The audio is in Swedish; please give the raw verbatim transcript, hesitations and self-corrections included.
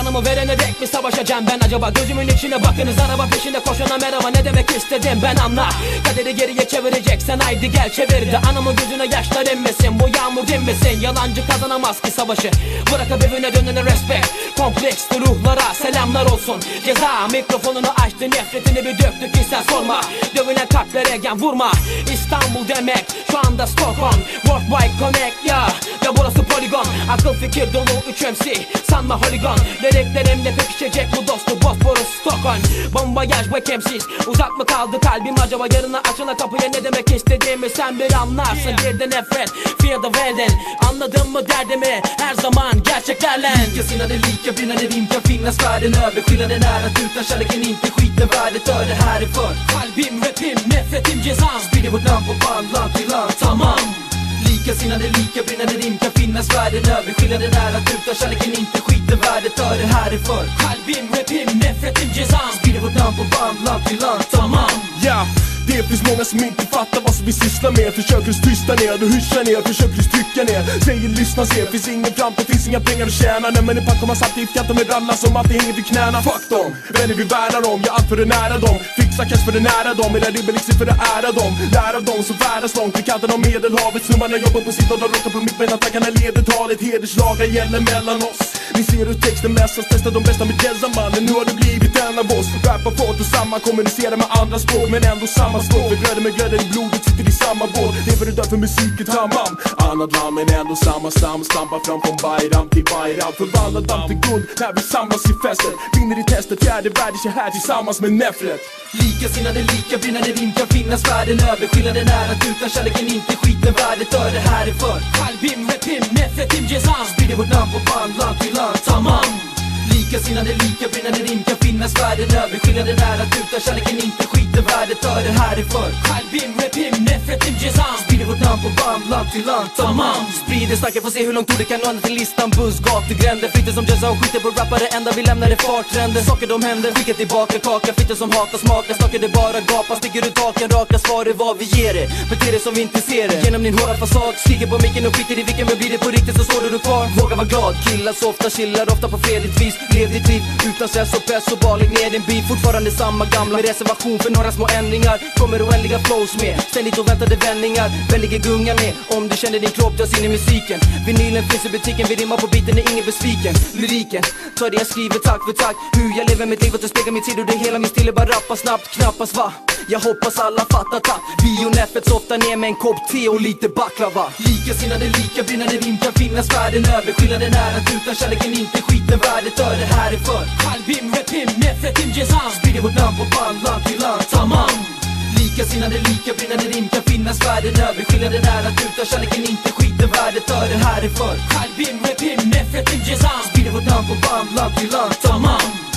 Canımı verene dek mi savaşacağım ben acaba? Gözümün içine bakınız, araba peşinde koşana merhaba. Ne demek istedim ben anla. Kaderi geriye çevireceksen haydi gel çevir de. Anamın gözüne yaşlar inmesin, bu yağmur dinmesin. Yalancı kazanamaz ki savaşı. Bırakıp evine dönene respect. Kompleksli ruhlara selamlar olsun. Ceza mikrofonunu açtı, nefretini bir döktü ki sen sorma. Dövülen kalplere gen vurma. İstanbul demek şu anda Stockholm. Worldwide Connect ya, ya burası poligon. Akıl fikir dolu üç M C, sanma holigon. Liriklerimle pekişecek bu dostu Bosporus Stockholm. Bombajaj bu M C'siz, uzak mı kaldı kalbim acaba? Yarına açılan kapıya ne demek istediğimi sen bir anlarsın. Bir de nefret, fear the världen. Anladın mı derdimi? Her zaman gerçeklerle. Lika sinnade lika brinnande rim kan finnas världen över. Skillnaden är att utan kärleken inte skiter värdet för det här är för. Kalbim, rapim, nefretim, cezam. Sprider vårt namn på band, land till land. Tamam. Lika sinnade lika brinnande rim kan finnas världen över. Skillnaden är att utan kärleken inte skiter värdet för det här är för. Kalbim, rapim, nefretim, cezam. Sprider vårt namn på band, land till land. Tamam. Ja, det finns många som inte fattar vad som vi sysslar med. Försöker tysta ner, du hyschar ner, försöker trycka ner. Säger lyssna, se, finns ingen framtid, finns inga pengar att tjäna. När människan kommer samtidigt kan de med ralla som att det hänger vid knäna. Fuck dem, vänner vi värnar om, jag allt för det nära dem. Fixa cash för det nära dem, eller ribbelixer för det ära dem. Lära av dem som färdas långt vid kanten av medelhavet. Snubbarna jobbar på sitt och de råkar på mitt mellan tackarna leder talet. Hederslagar gäller mellan oss. Ni ser hur texten mässas, testar de bästa med jazzamannen. Nu har det blivit en av oss. Rappar på och samma, kommunicerar med andra språk men ändå samma språk. Vi glöder med glöder i blodet, sitter i samma båt. Lever du dör för musiken, tamam. Annat land men ändå samma stam. Stampar fram från Bayram till Bayram. Förvandlar damm till guld när vi samlas i festen. Vinner i testet, fjärde världen är här tillsammans med Nefret. Lika sinnade lika brinnande rim kan finnas världen över. Skillnaden är att utan kärleken inte skiter värdet för det här är för. Kalbim, rapim, nefretim, cezam. Sprider vårt namn på band, land till land. Tamam. Lika sinnade lika brinnande rim kan finnas världen över. Skillnaden är att utan kärleken inte skiter värdet för det här är för. Kalbim, rapim, nefretim, cezam. Sprider vårt namn på band, land till land. Tamam. Sprider snacket, får se hur långt ordet kan nå ända till listan. Buss, gatugränder, fitter som jazza och skiter på rappare. Ända vi lämnar det fartränder. Saker de händer, skicka tillbaka kaka. Fitter som hatar smakar, snackar det bara gapar. Sticker ut taken, raka svar är vad vi ger det. Beter det som vi inte ser det. Genom din hårda fasad, skriker på micken och skiter i vilken. Men blir det på riktigt så står du kvar. Våga vara glad, killar så ofta chillar. Ofta på fredligt vis, lev ditt liv utan stress och press och bara lägg ner din bil. Fortfarande samma gamla med reservation för några små ändringar. Kommer oändliga flows med, ständigt och väntade vändningar. Väljer gunga med, om du känner din kropp dras in i musiken. Vinylen finns i butiken, vi rimmar på biten, är ingen besviken. Lyriken, ta det jag skriver takt för takt. Hur jag lever mitt liv och det speglar mitt tid. Och det hela min stil är bara rappa snabbt, knappast va. Jag hoppas alla fattar tack. Vi och Nefret softar ner med en kopp te och lite baklava. Lika sinnade lika brinnande rim kan finnas världen över. Skillnaden är att utan kärleken inte skiter värdet för det här är för. Kalbim, rapim, nefretim, cezam. Sprider vårt namn på band, land till land. Tamam. Lika sinnade lika brinnande rim kan finnas världen över. Skillnaden är att utan kärleken inte skiter värdet för det här är för. Kalbim, rapim, nefretim, cezam. Sprider vårt namn på band, land till land. Tamam.